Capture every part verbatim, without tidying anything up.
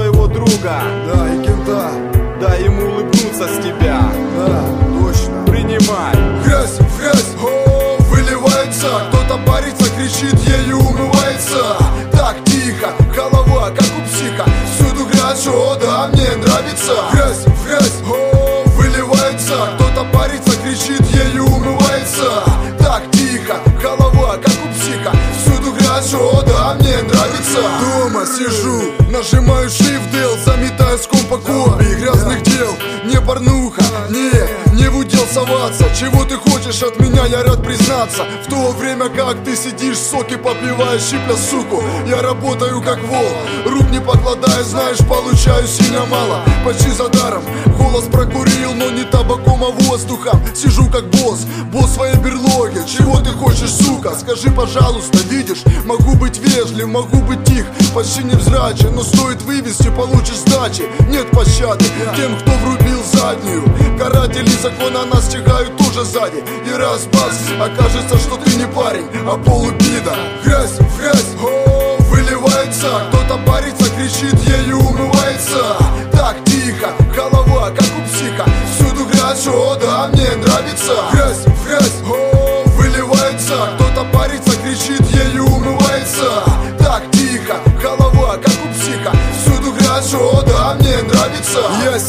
своего друга. Да, и кента. Дай ему улыбнуться с тебя. Да, точно. Принимай. Грязь в грязь, о, выливается. Кто-то парится, кричит, ею умывается. Так тихо, голова, как у психа. Всюду грязь, о, да, мне нравится. Грязь в грязь, о, выливается. Кто-то парится, кричит, ею умывается. Так тихо, голова, как у психа. Всюду грязь, о, да, мне нравится. Дома сижу, нажимаю shift дел, заметаю с компа копии грязных дел. Не порнуха, не, не в удел соваться. Чего ты хочешь от меня, я рад признаться. В то время как ты сидишь, соки попиваешь, щипля суку, я работаю как вол, рук не покладаю, знаешь, получаю сильно мало. Почти за даром, голос прокурил, но не табаком, а воздухом. Сижу как босс, босс своей берлоги. Чего ты хочешь, сука, скажи, пожалуйста. Видишь, могу быть вежлив, могу быть тих, почти невзрачен, но стоит вывести, получишь сдачи. Нет пощады тем, кто врубил заднюю. Каратели закона нас тягают тоже сзади. И раз бас, окажется, что ты не парень, а полубида. Грязь в грязь, о, выливается. Кто-то парится, кричит, ею умывается. Так тихо, голова, как у психа. Всюду грязь, о, да, мне нравится. Грязь в грязь, о, выливается. Кто-то парится, кричит, ею умывается. Так тихо, голова, как у психа. Всюду грязь, о, да, мне нравится. Я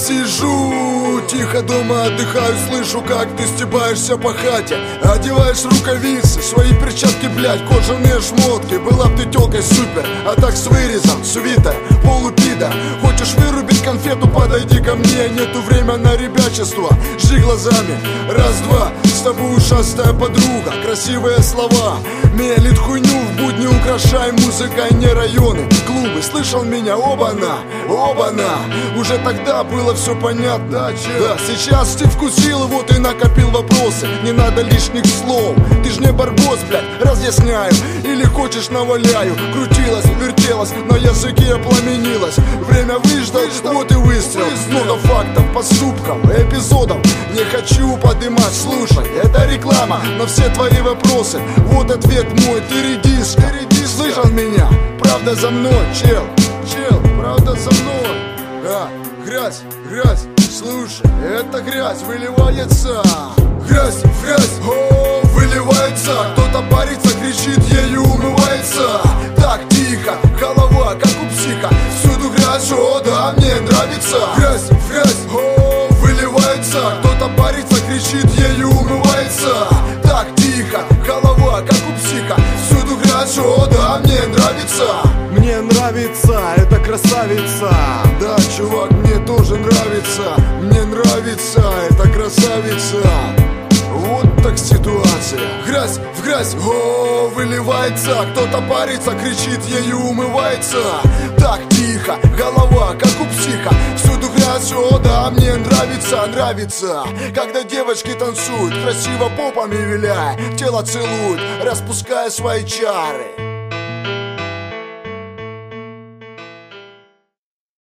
сижу тихо дома, отдыхаю, слышу, как ты стебаешься по хате. Одеваешь рукавицы, свои перчатки, блядь, кожаные шмотки. Была б ты тёлкой супер, а так с вырезом, свитер, полупида. Хочешь вырубить конфету, подойди ко мне. Нету время на ребячество, жди глазами. Раз-два, с тобой ушастая подруга. Красивые слова, мелит хуйню в будни, украшай музыкой не районы, клубы. Слышал меня, оба-на, оба-на. Уже тогда было все понятно. Да, да, сейчас ты вкусил, вот и накопил вопросы. Не надо лишних слов, ты ж не барбос, блядь, разъясняю. Или хочешь, наваляю. Крутилась, вертелась, на языке пламенилась. Время выждать, вот и выстрел. Много фактов, поступков, эпизодов. Не хочу поднимать, слушай, это реклама на все твои вопросы. Вот ответ мой, ты редис, ты редис. Слышал меня? Правда за мной, чел, чел, правда за мной. Да, грязь, грязь, слушай, это грязь выливается. Грязь, грязь, о, выливается. Кто-то парится, кричит, ею умывается. Так тихо, голова, как у психа. Всюду грязь, о, да, мне нравится. Грязь, грязь, о, выливается. Кто-то парится, кричит, ею умывается. Так тихо, голова, как у психа. Всюду грязь, о, да, мне нравится. Мне нравится эта красавица. Да, чувак, мне тоже нравится. Мне нравится эта красавица. Вот так ситуация. Грязь в грязь, о, выливается. Кто-то парится, кричит, ею умывается. Так тихо, голова, как у психа. Всюду грязь, о, да, мне нравится, нравится. Когда девочки танцуют, красиво попами виляя, тело целуют, распуская свои чары.